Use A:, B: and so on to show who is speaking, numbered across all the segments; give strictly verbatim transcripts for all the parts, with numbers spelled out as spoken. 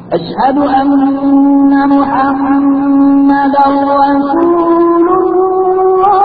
A: أشهد أن محمدا رسول الله.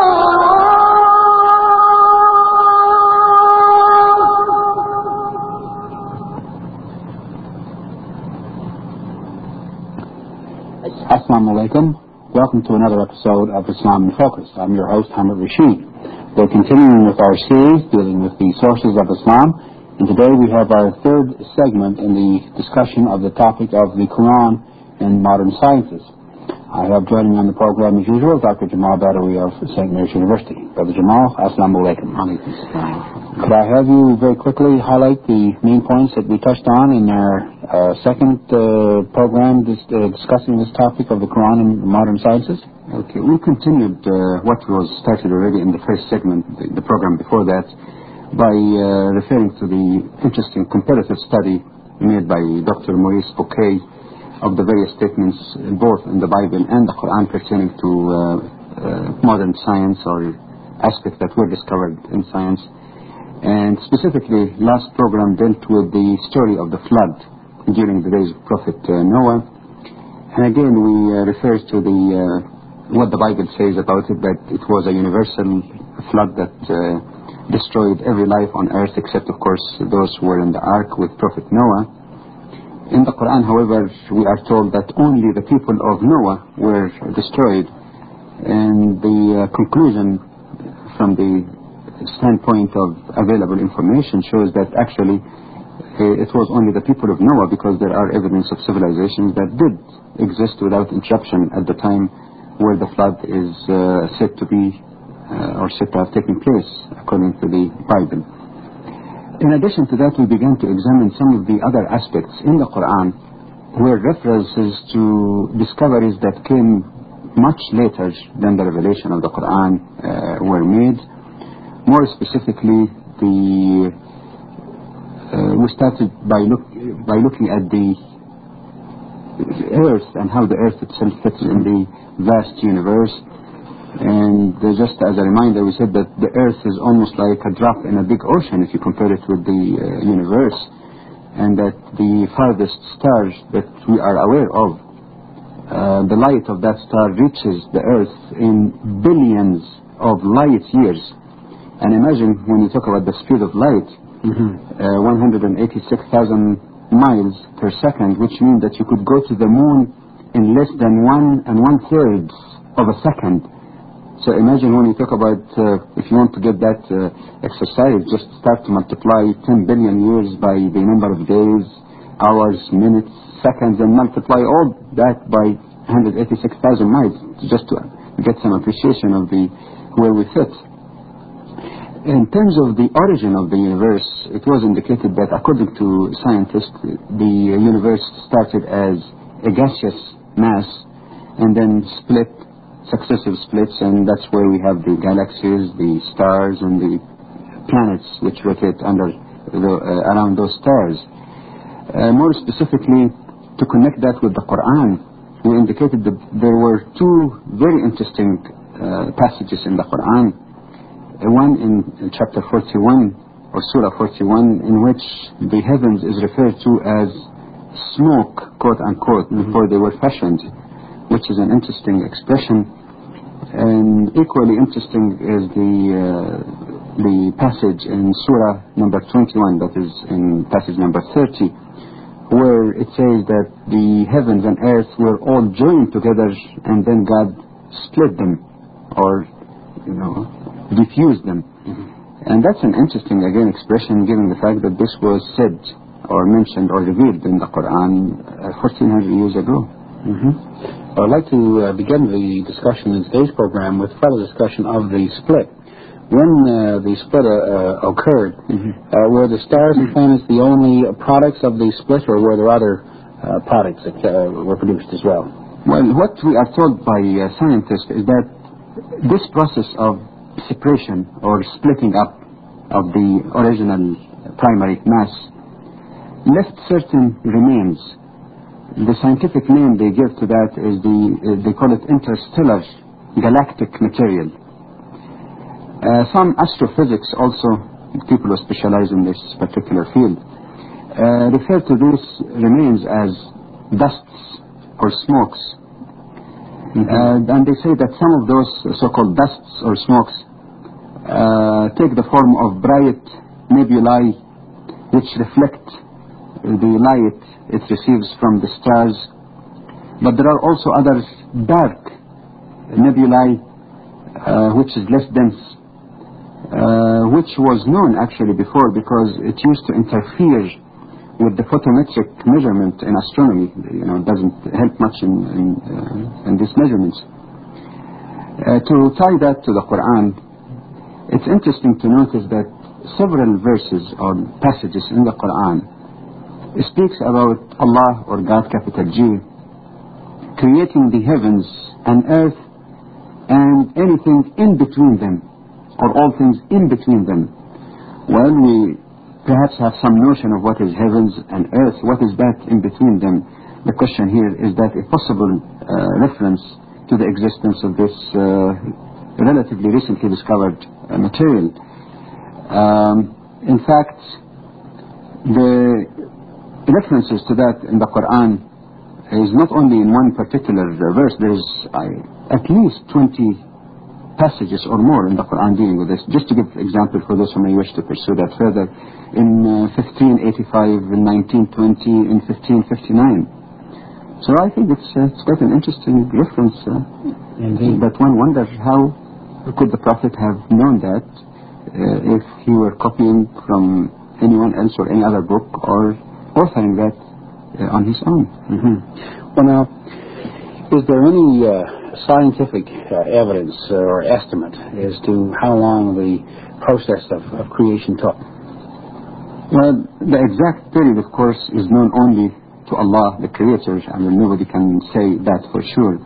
B: Assalamu alaikum. Welcome to another episode of Islam in Focus. I'm your host, Hamid Rashid. We're continuing with our series dealing with the sources of Islam, and today we have our third segment in the discussion of the topic of the Quran and modern sciences. I have joining me on the program as usual Doctor Jamal Badawi of Saint Mary's University. Brother Jamal, Assalamu alaikum. Could I have you very quickly highlight the main points that we touched on in our uh, second uh, program dis- uh, discussing this topic of the Quran and modern sciences?
C: Okay, we continued uh, what was started already in the first segment, the, the program before that, by uh, referring to the interesting comparative study made by Doctor Maurice Bouquet of the various statements both in the Bible and the Quran pertaining to uh, uh, modern science or aspects that were discovered in science. And specifically, last program dealt with the story of the flood during the days of Prophet uh, Noah. And again, we uh, refer to the uh, what the Bible says about it, that it was a universal flood that uh, destroyed every life on earth, except, of course, those who were in the ark with Prophet Noah. In the Quran, however, we are told that only the people of Noah were destroyed. And the uh, conclusion from the standpoint of available information shows that actually uh, it was only the people of Noah, because there are evidence of civilizations that did exist without interruption at the time where the flood is uh, said to be uh, or said to have taken place according to the Bible. In addition to that, we began to examine some of the other aspects in the Quran where references to discoveries that came much later than the revelation of the Quran uh, were made. More specifically, the uh, we started by look by looking at the Earth and how the Earth itself fits in the vast universe. And uh, just as a reminder, we said that the Earth is almost like a drop in a big ocean if you compare it with the uh, universe, and that the farthest stars that we are aware of, uh, the light of that star reaches the Earth in billions of light years. And imagine when you talk about the speed of light, mm-hmm. uh, one hundred eighty-six thousand miles per second, which means that you could go to the moon in less than one and one third of a second. So imagine when you talk about, uh, if you want to get that uh, exercise, just start to multiply ten billion years by the number of days, hours, minutes, seconds, and multiply all that by one hundred eighty-six thousand miles, just to get some appreciation of the where we fit. In terms of the origin of the universe, it was indicated that according to scientists, the universe started as a gaseous mass and then split, successive splits, and that's where we have the galaxies, the stars, and the planets which rotate under the, uh, around those stars. Uh, more specifically, to connect that with the Quran, we indicated that there were two very interesting uh, passages in the Quran. One in chapter forty-one or Surah forty-one, in which the heavens is referred to as smoke, quote unquote, mm-hmm. before they were fashioned, which is an interesting expression. And equally interesting is the uh, the passage in Surah number twenty-one, that is in passage number thirty, where it says that the heavens and earth were all joined together, and then God split them, or you know, diffuse them. Mm-hmm. And that's an interesting, again, expression, given the fact that this was said or mentioned or revealed in the Quran uh, fourteen hundred years ago.
B: Mm-hmm. Well, I'd like to uh, begin the discussion in today's program with further discussion of the split. When uh, the split uh, occurred, mm-hmm. uh, were the stars and planets the only products of the split, or were there other uh, products that uh, were produced as well?
C: Well, what we are told by uh, scientists is that this process of separation or splitting up of the original primary mass left certain remains. The scientific name they give to that is the, uh, they call it interstellar galactic material. Uh, some astrophysics also, people who specialize in this particular field, uh, refer to these remains as dusts or smokes.
B: Mm-hmm.
C: Uh, and they say that some of those so-called dusts or smokes uh, take the form of bright nebulae which reflect the light it receives from the stars. But there are also other dark nebulae uh, which is less dense, uh, which was known actually before because it used to interfere with the photometric measurement in astronomy. You know, it doesn't help much in, in, uh, in these measurements. Uh, to tie that to the Quran, it's interesting to notice that several verses or passages in the Quran speaks about Allah, or God, capital G, creating the heavens and earth and anything in between them, or all things in between them. Well, we perhaps have some notion of what is heavens and earth. What is that in between them? The question here is that a possible uh, reference to the existence of this uh, relatively recently discovered uh, material. Um, in fact, the references to that in the Quran is not only in one particular verse. There is uh, at least twenty passages or more in the Quran dealing with this. Just to give example for those who may wish to pursue that further, in uh, fifteen eighty-five, in nineteen twenty, in fifteen fifty-nine. So I think it's, uh, it's quite an interesting reference. Uh,
B: Indeed.
C: But one wonders how could the Prophet have known that uh, if he were copying from anyone else or any other book, or authoring that uh, on his own.
B: Mm-hmm. Well, now, is there any uh, scientific uh, evidence uh, or estimate as to how long the process of, of creation took?
C: Well, the exact period, of course, is known only to Allah, the Creator. I mean, nobody can say that for sure.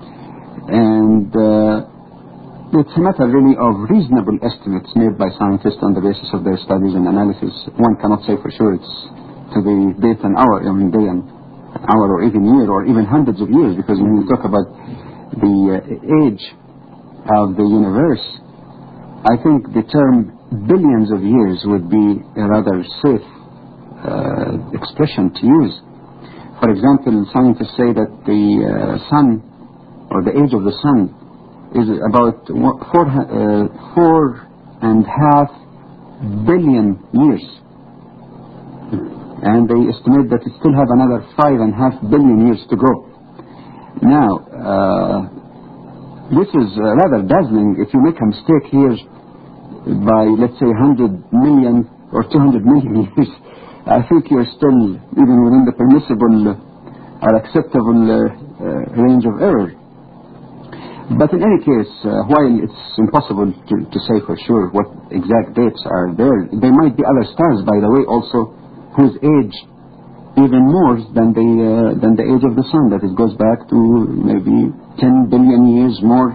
C: And uh, it's a matter really of reasonable estimates made by scientists on the basis of their studies and analysis. One cannot say for sure it's to the date and hour, I mean day and hour, or even year, or even hundreds of years, because when we talk about the uh, age of the universe, I think the term billions of years would be a rather safe uh, expression to use. For example, scientists say that the uh, sun, or the age of the sun, is about four, uh, four and a half billion years. And they estimate that it still have another five and a half billion years to go. Now, uh, this is uh, rather dazzling. If you make a mistake here by, let's say, one hundred million or two hundred million years, I think you're still even within the permissible or acceptable uh, uh, range of error. But in any case, uh, while it's impossible to, to say for sure what exact dates are there, there might be other stars, by the way, also, whose age even more than the uh, than the age of the sun, that it goes back to maybe ten billion years more.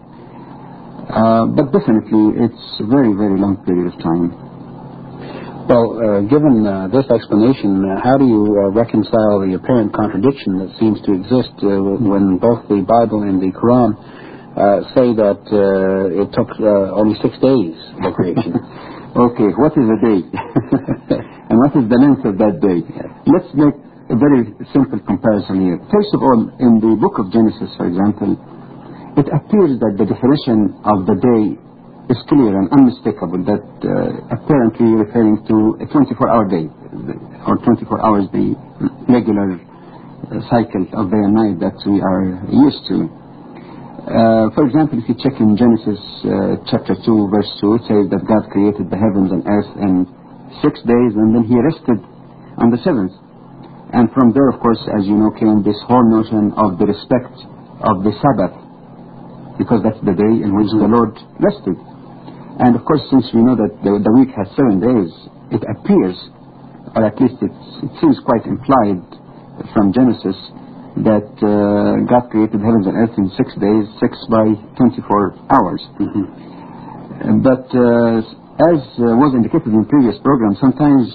C: Uh, but definitely, it's a very, very long period of time.
B: Well, uh, given uh, this explanation, uh, how do you uh, reconcile the apparent contradiction that seems to exist uh, when both the Bible and the Quran uh, say that uh, it took uh, only six days for creation?
C: Okay, what is a day? And what is the length of that day? Let's make a very simple comparison here. First of all, in the book of Genesis, for example, it appears that the definition of the day is clear and unmistakable, that uh, apparently referring to a twenty-four hour day, or twenty-four hours, the regular uh, cycle of day and night that we are used to. Uh, for example, if you check in Genesis uh, chapter two, verse two, it says that God created the heavens and earth in six days, and then He rested on the seventh. And from there, of course, as you know, came this whole notion of the respect of the Sabbath, because that's the day in which mm-hmm. the Lord rested. And of course, since we know that the, the week has seven days, it appears, or at least it's, it seems quite implied from Genesis, that uh, God created heavens and earth in six days, six by twenty-four hours. Mm-hmm. But uh, as uh, was indicated in previous programs, sometimes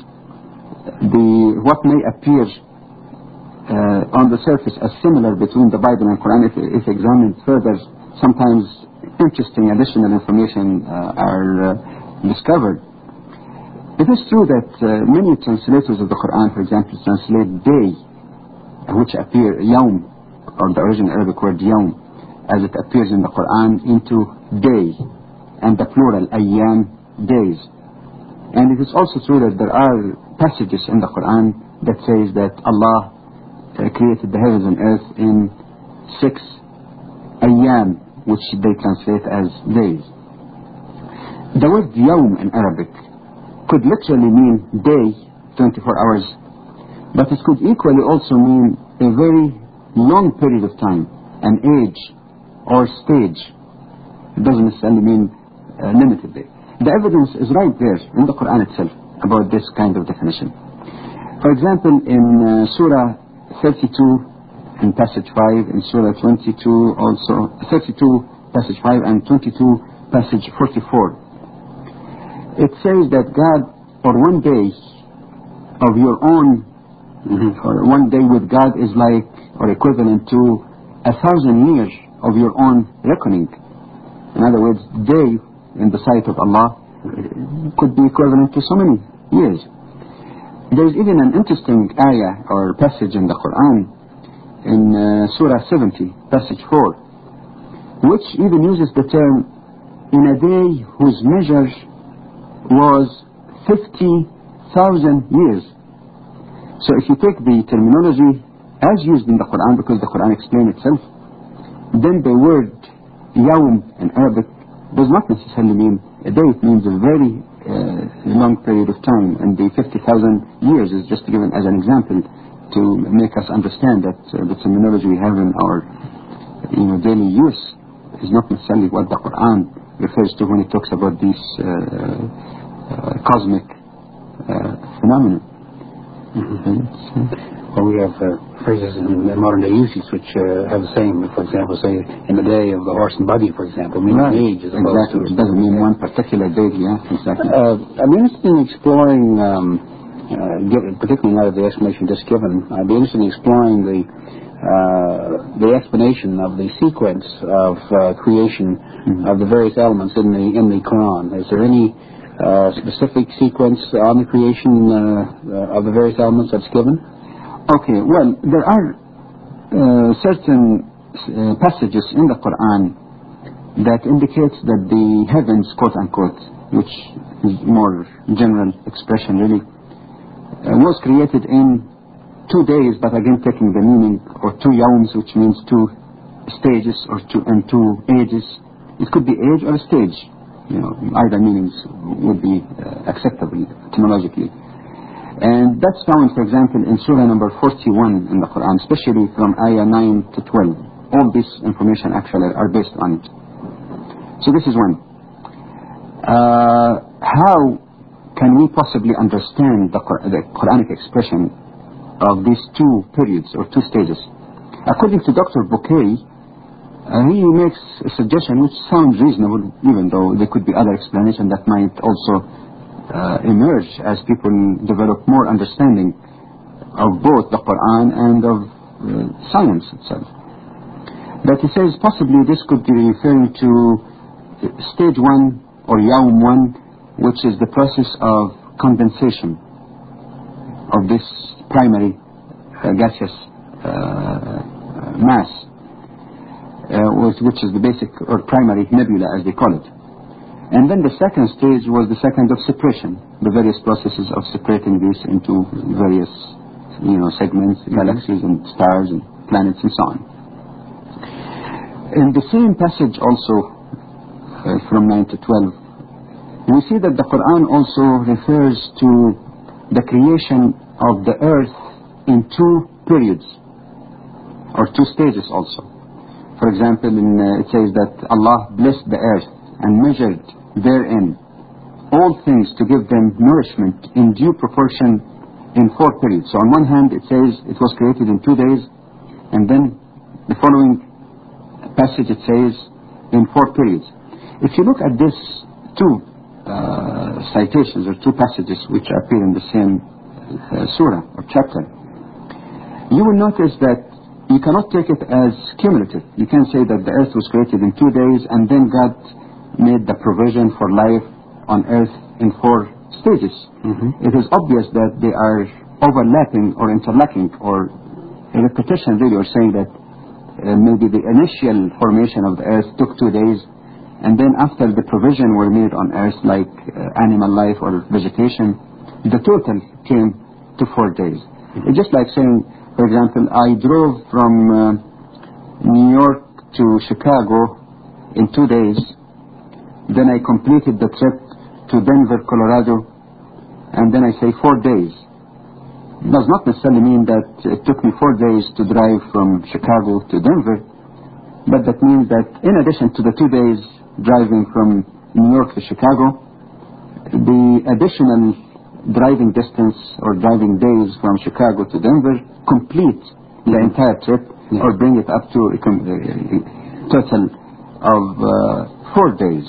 C: the what may appear uh, on the surface as similar between the Bible and Quran, if, if examined further, sometimes interesting additional information uh, are uh, discovered. It is true that uh, many translators of the Quran, for example, translate day which appear, yawm, or the original Arabic word yawm, as it appears in the Quran, into day, and the plural, ayyam, days. And it is also true that there are passages in the Quran that says that Allah uh, created the heavens and earth in six ayyam, which they translate as days. The word yawm in Arabic could literally mean day, twenty-four hours, but it could equally also mean a very long period of time, an age or stage. It doesn't necessarily mean uh, limited day. The evidence is right there in the Quran itself about this kind of definition. For example, in uh, Surah thirty-two in passage five, in Surah twenty-two also, thirty-two passage five and twenty-two passage forty-four, it says that God, or one day of your own, mm-hmm. or one day with God is like, or equivalent to a thousand years of your own reckoning. In other words, day in the sight of Allah could be equivalent to so many years. There is even an interesting ayah or passage in the Quran in uh, Surah seventy, passage four, which even uses the term in a day whose measure was fifty thousand years. So if you take the terminology as used in the Quran, because the Quran explains itself, then the word yawm in Arabic does not necessarily mean a day. It means a very uh, long period of time, and the fifty thousand years is just given as an example to make us understand that uh, the terminology we have in our you know, daily use is not necessarily what the Quran refers to when it talks about these uh, uh, cosmic uh, phenomena.
B: Mm-hmm. Well, we have uh, phrases in, in modern day usage which uh, have the same. For example, say in the day of the horse and buggy, for example, meaning
C: right.
B: age as opposed
C: exactly.
B: to.
C: It doesn't mean one particular day. Yeah, exactly.
B: Uh, I'm interested in exploring, um, uh, given, particularly now the explanation just given. I'd be interested in exploring the uh, the explanation of the sequence of uh, creation mm-hmm. of the various elements in the in the Quran. Is there any uh, specific sequence on the creation uh, uh, of the various elements that's given?
C: Okay, well, there are uh, certain uh, passages in the Quran that indicates that the heavens, quote-unquote, which is more general expression really, uh, was created in two days, but again taking the meaning, or two yawms, which means two stages, or two, and two ages. It could be age or a stage. You know, either meanings would be uh, acceptable etymologically. And that's found, for example, in Surah number forty-one in the Quran, especially from ayah nine to twelve. All this information actually are based on it. So this is one. Uh, how can we possibly understand the, the Quranic expression of these two periods or two stages? According to Doctor Bouquet, uh, he makes a suggestion which sounds reasonable, even though there could be other explanations that might also Uh, emerge as people develop more understanding of both the Quran and of uh, science itself. But he says possibly this could be referring to stage one or yawm one, which is the process of condensation of this primary uh, gaseous uh, mass, uh, which is the basic or primary nebula as they call it. And then the second stage was the second of separation, the various processes of separating this into various, you know, segments, mm-hmm. galaxies and stars and planets and so on. In the same passage also, uh, from nine to twelve, we see that the Quran also refers to the creation of the earth in two periods, or two stages also. For example, in, uh, it says that Allah blessed the earth and measured therein all things to give them nourishment in due proportion in four periods. So on one hand it says it was created in two days, and then the following passage it says in four periods. If you look at these two uh, citations or two passages which appear in the same uh, surah or chapter, you will notice that you cannot take it as cumulative. You can't say that the earth was created in two days and then God made the provision for life on earth in four stages. Mm-hmm. It is obvious that they are overlapping or interlocking or a repetition really, or saying that uh, maybe the initial formation of the earth took two days, and then after the provision were made on earth, like uh, animal life or vegetation, the total came to four days. It's just like saying, for example, I drove from uh, New York to Chicago in two days, then I completed the trip to Denver, Colorado, and then I say four days. It does not necessarily mean that it took me four days to drive from Chicago to Denver, but that means that in addition to the two days driving from New York to Chicago, the additional driving distance or driving days from Chicago to Denver complete the entire trip, yeah. or bring it up to a, a total of uh, four days.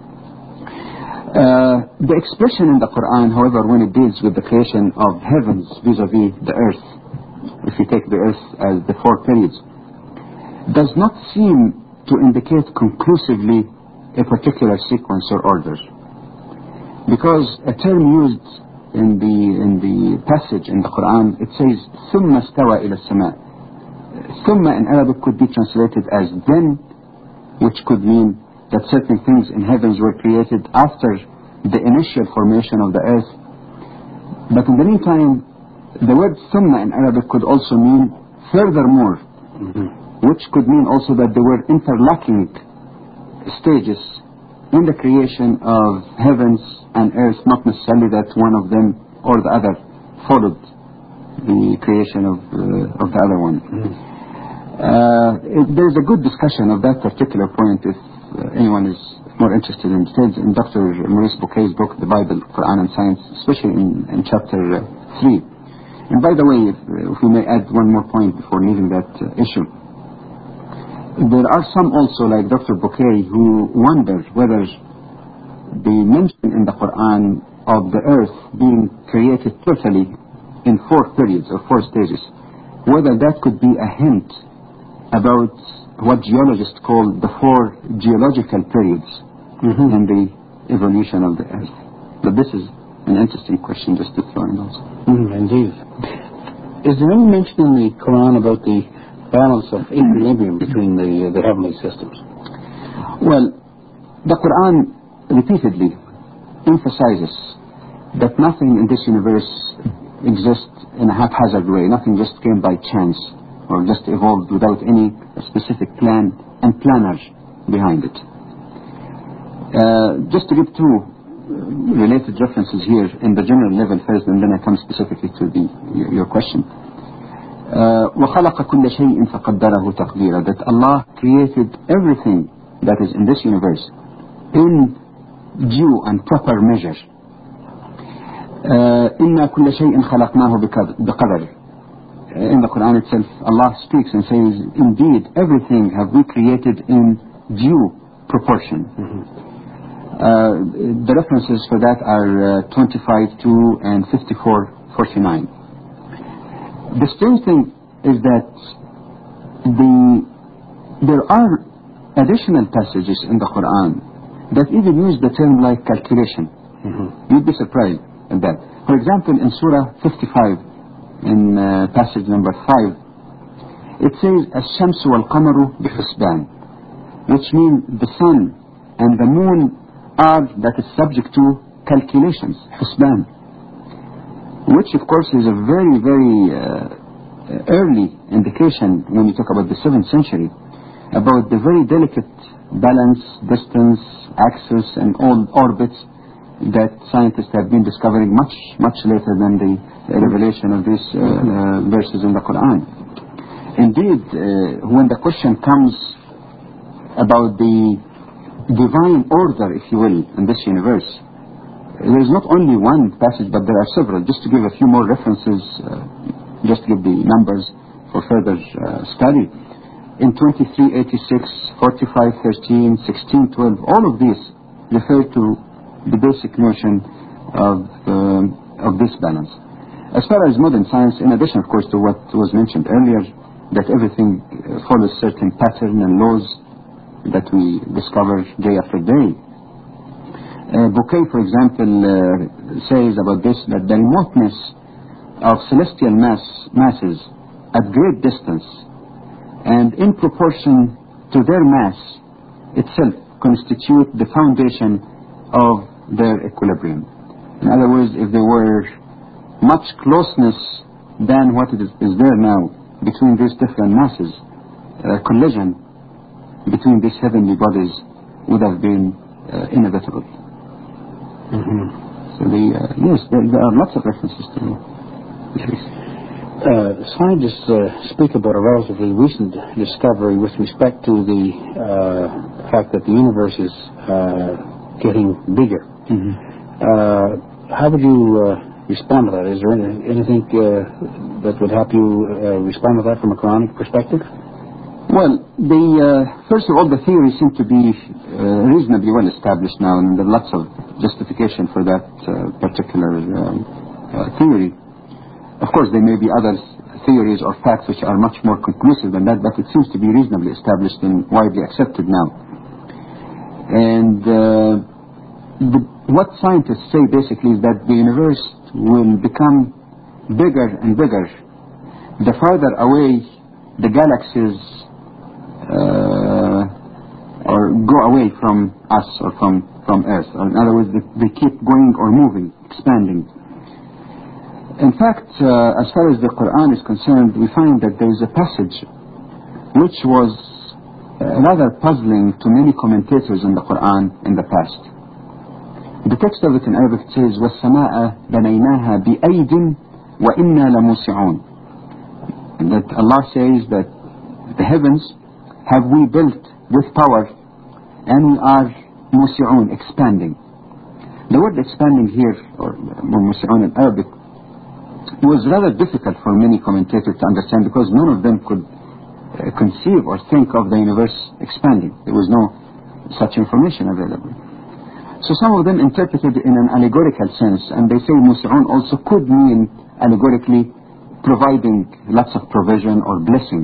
C: Uh, the expression in the Quran, however, when it deals with the creation of heavens vis-a-vis the earth, if you take the earth as the four periods, does not seem to indicate conclusively a particular sequence or order. Because a term used in the in the passage in the Quran, it says ثُمَّ اسْتَوَى إِلَى السَّمَاءِ. ثُمَّ in Arabic could be translated as then, which could mean that certain things in heavens were created after the initial formation of the earth. But in the meantime, the word ثُمَّ in Arabic could also mean furthermore, mm-hmm. which could mean also that there were interlocking stages in the creation of heavens and earth, not necessarily that one of them or the other followed the creation of, uh, of the other one. Mm-hmm. uh, it, there's a good discussion of that particular point if uh, anyone is more interested in details in Doctor Maurice Bouquet's book, The Bible, Quran and Science, especially in, in chapter uh, three. And by the way, if, uh, if we may add one more point before leaving that uh, issue, there are some also, like Doctor Bouquet, who wonder whether the mention in the Quran of the earth being created totally in four periods or four stages, whether that could be a hint about what geologists call the four geological periods mm-hmm. in the evolution of the earth. But this is an interesting question just to throw in also.
B: Mm, indeed. Is there any mention in the Quran about the balance of equilibrium between the, uh, the heavenly systems?
C: Well, the Quran repeatedly emphasizes that nothing in this universe exists in a haphazard way. Nothing just came by chance or just evolved without any specific plan and planner behind it. Uh, just to give two related references here in the general level first, and then I come specifically to the your question. Uh, وَخَلَقَ كُلَّ شَيْءٍ فَقَدَّرَهُ تَقْدِيرًا, that Allah created everything that is in this universe in due and proper measure. إِنَّا كُلَّ شَيْءٍ خَلَقْنَاهُ بِقَدَرٍ. In the Quran itself, Allah speaks and says, indeed, everything have we created in due proportion. Mm-hmm. Uh, the references for that are uh, twenty-five two and fifty-four forty-nine. The strange thing is that the there are additional passages in the Quran that even use the term like calculation. Mm-hmm. You'd be surprised at that. For example, in Surah fifty-five, in uh, passage number five, it says الشمس والقمر بحسبان, which means the sun and the moon are, that is subject to calculations, حسبان, which of course is a very very uh, early indication when you talk about the seventh century about the very delicate balance, distance, axis and all orbits that scientists have been discovering much, much later than the uh, revelation of these uh, uh, verses in the Quran. Indeed, uh, when the question comes about the divine order, if you will, in this universe, there is not only one passage, but there are several. Just to give a few more references, uh, just to give the numbers for further uh, study. In twenty-three eighty-six, forty-five thirteen, sixteen twelve, all of these refer to the basic notion of uh, of this balance. As far as modern science, in addition, of course, to what was mentioned earlier, that everything uh, follows certain pattern and laws that we discover day after day. Uh, Bouquet, for example, uh, says about this that the remoteness of celestial mass masses at great distance, and in proportion to their mass itself constitute the foundation of their equilibrium. In other words, if there were much closeness than what is, is there now between these different masses, a collision between these heavenly bodies would have been uh, inevitable.
B: Mm-hmm.
C: So the, uh, yes, there, there are lots of references to this.
B: Uh, scientists uh, speak about a relatively recent discovery with respect to the uh, fact that the universe is uh, getting bigger.
C: Mm-hmm.
B: Uh, how would you uh, respond to that? Is there any, anything uh, that would help you uh, respond to that from a Quranic perspective?
C: Well, the uh, first of all, the theories seem to be uh, reasonably well established now, and there are lots of justification for that uh, particular uh, uh, theory. Of course, there may be other theories or facts which are much more conclusive than that, but it seems to be reasonably established and widely accepted now. And uh, the, what scientists say basically is that the universe will become bigger and bigger the farther away the galaxies uh, or go away from us or from, from Earth. Or in other words, they, they keep going or moving, expanding. In fact, uh, as far as the Quran is concerned, we find that there is a passage which was uh, rather puzzling to many commentators in the Quran in the past. The text of it in Arabic says, وَالسَّمَاءَ بَنَيْنَاهَا بِأَيْدٍ وَإِنَّا لَمُوسِعُونَ. And that Allah says that the heavens have we built with power and we are musi'un, expanding. The word expanding here, or musi'un in Arabic, was rather difficult for many commentators to understand because none of them could uh, conceive or think of the universe expanding. There was no such information available. So some of them interpreted in an allegorical sense, and they say musi'un also could mean allegorically providing lots of provision or blessing.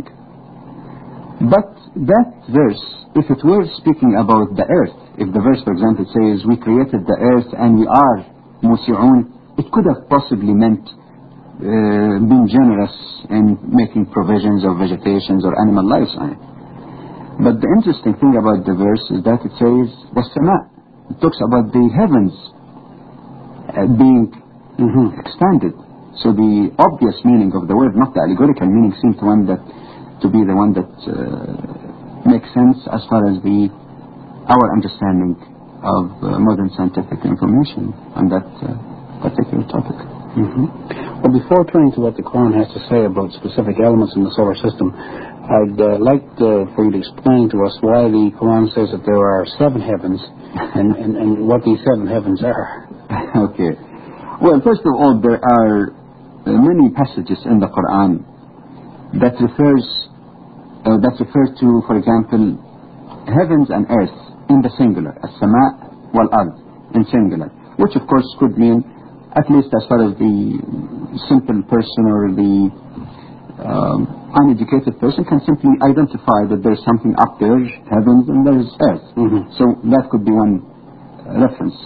C: But that verse, if it were speaking about the earth, if the verse, for example, says we created the earth and we are musi'un, it could have possibly meant Uh, being generous in making provisions of vegetations or animal lives on it. But the interesting thing about the verse is that it says وَالسَّمَاء. It talks about the heavens uh, being mm-hmm. expanded. So the obvious meaning of the word, not the allegorical meaning, seems to one that to be the one that uh, makes sense as far as the our understanding of uh, modern scientific information on that uh, particular topic.
B: Mm-hmm. Well, before turning to what the Quran has to say about specific elements in the solar system, I'd uh, like uh, for you to explain to us why the Quran says that there are seven heavens and, and, and what these seven heavens are.
C: Okay. Well, first of all, there are uh, many passages in the Quran that refers uh, that refer to, for example, heavens and earth in the singular, as-sama' wal-ard in singular, which of course could mean, at least as far as the simple person or the um, uneducated person can simply identify that there's something up there, heavens, and there's earth.
B: Mm-hmm.
C: So that could be one uh, reference.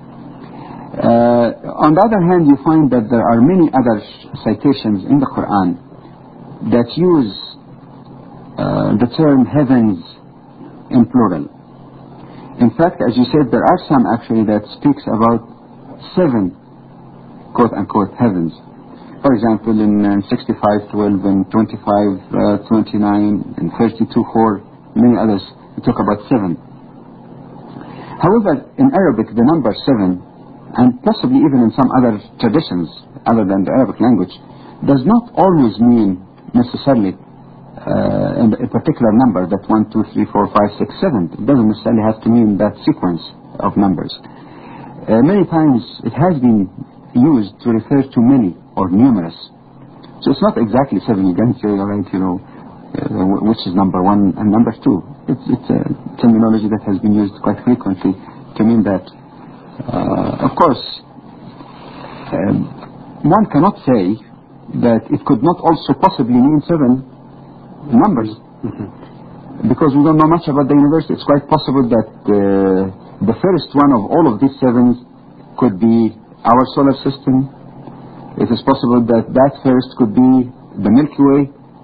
C: Uh, on the other hand, you find that there are many other citations in the Quran that use uh, the term heavens in plural. In fact, as you said, there are some actually that speaks about seven quote-unquote heavens. For example, in uh, sixty-five twelve and twenty-five twenty-nine and thirty-two four, many others talk about seven. However, in Arabic, the number seven, and possibly even in some other traditions other than the Arabic language, does not always mean necessarily uh, a particular number, that one, two, three, four, five, six, seven. It doesn't necessarily have to mean that sequence of numbers. Uh, many times it has been used to refer to many or numerous. So it's not exactly seven. You can say, all right, you know, uh, which is number one and number two. It's, it's a terminology that has been used quite frequently to mean that. Uh, of course, um, one cannot say that it could not also possibly mean seven numbers. Mm-hmm. Because we don't know much about the universe. It's quite possible that uh, the first one of all of these sevens could be our solar system. It is possible that that first could be the Milky Way.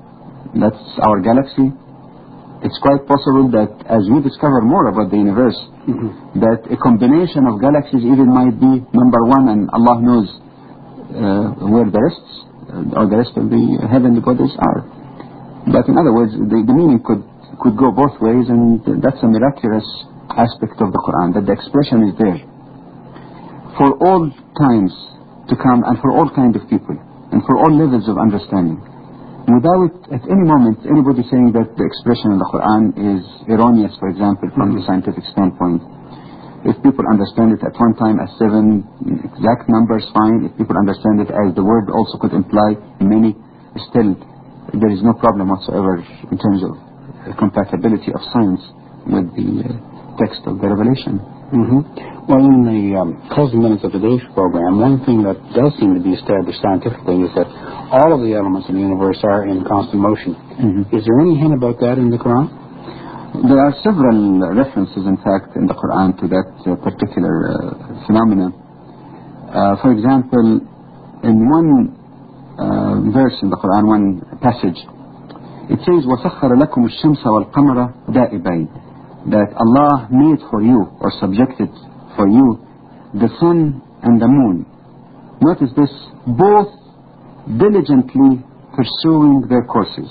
C: That's our galaxy. It's quite possible that as we discover more about the universe, mm-hmm. that a combination of galaxies even might be number one, and Allah knows uh, where the rest, uh, or the rest of the heavenly bodies are. But in other words, the, the meaning could, could go both ways, and that's a miraculous aspect of the Quran, that the expression is there for all times to come, and for all kinds of people, and for all levels of understanding, without at any moment anybody saying that the expression in the Quran is erroneous, for example, from mm-hmm. the scientific standpoint. If people understand it at one time as seven exact numbers, fine. If people understand it as the word also could imply many, still there is no problem whatsoever in terms of the compatibility of science with the uh, text of the Revelation.
B: Mm-hmm. Well, in the um, closing minutes of today's program, one thing that does seem to be established scientifically is that all of the elements in the universe are in constant motion. Mm-hmm. Is there any hint about that in the Quran?
C: There are several references, in fact, in the Quran to that uh, particular uh, phenomenon. Uh, for example, in one uh, verse in the Quran, one passage, it says, وَسَخَّرَ لَكُمُ الشَّمْسَ وَالْقَمَرَ دَائِبَيْنِ, that Allah made for you, or subjected for you, the sun and the moon. Notice this, both diligently pursuing their courses.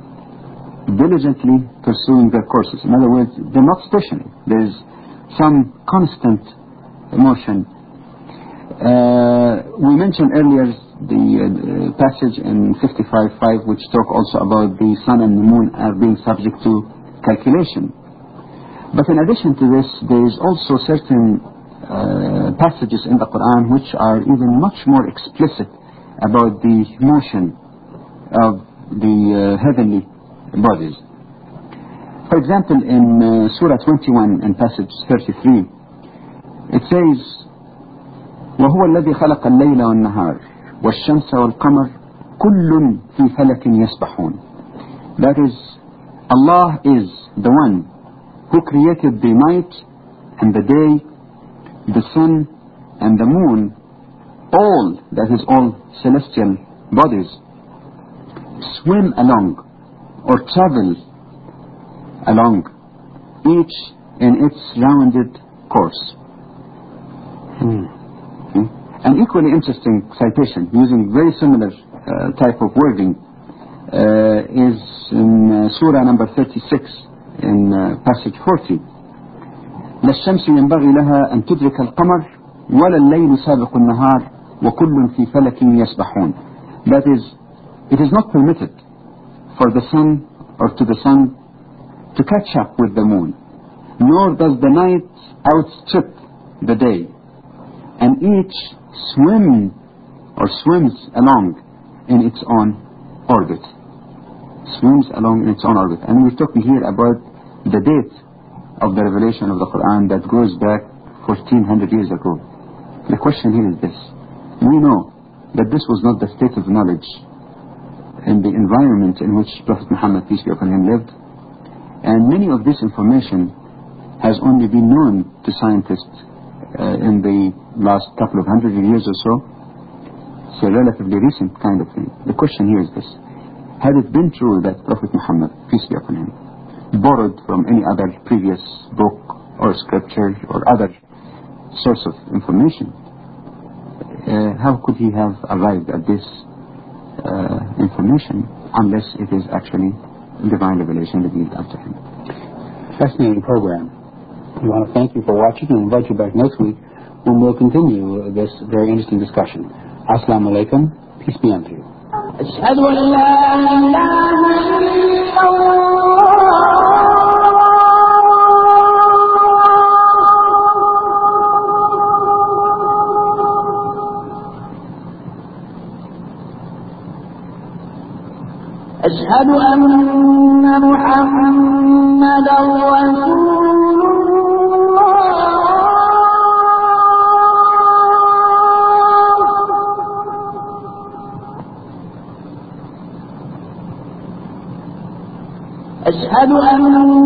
C: Diligently pursuing their courses. In other words, they're not stationary. There's some constant motion. Uh, we mentioned earlier the uh, passage in fifty-five five, which talk also about the sun and the moon are being subject to calculation. But in addition to this, there is also certain uh, passages in the Quran which are even much more explicit about the motion of the uh, heavenly bodies. For example, in uh, Surah twenty-one and passage thirty-three, it says, وَهُوَ الَّذِي خَلَقَ اللَّيْلَ وَالنَّهَارِ وَالشَّمْسَ وَالْقَمَرِ كُلٌّ فِي فَلَكٍ يَسْبَحُونَ. That is, Allah is the one who created the night and the day, the sun and the moon, all, that is all celestial bodies, swim along or travel along, each in its rounded course. Hmm. Okay. An equally interesting citation, using very similar uh, type of wording, uh, is in uh, Surah number thirty-six, in uh, passage forty. لا الشمس ينبغي لها أن تدرك القمر ولا الليل سابق النهار وكل في فلك يسبحون. That is, it is not permitted for the sun or to the sun to catch up with the moon, nor does the night outstrip the day, and each swim or swims along in its own orbit. Swims along in its own orbit. And we're talking here about the date of the revelation of the Quran that goes back fourteen hundred years ago. The question here is this. We know that this was not the state of knowledge in the environment in which Prophet Muhammad, peace be upon him, lived. And many of this information has only been known to scientists uh, in the last couple of hundred years or so. It's a relatively recent kind of thing. The question here is this. Had it been true that Prophet Muhammad, peace be upon him, borrowed from any other previous book or scripture or other source of information, uh, how could he have arrived at this uh, information unless it is actually divine revelation revealed unto him?
B: Fascinating program. We want to thank you for watching and invite you back next week when we'll continue this very interesting discussion. Assalamu alaikum. Peace be unto you.
A: أشهد أن لا إله إلا الله أشهد أن محمدا رسول الله أشهد أن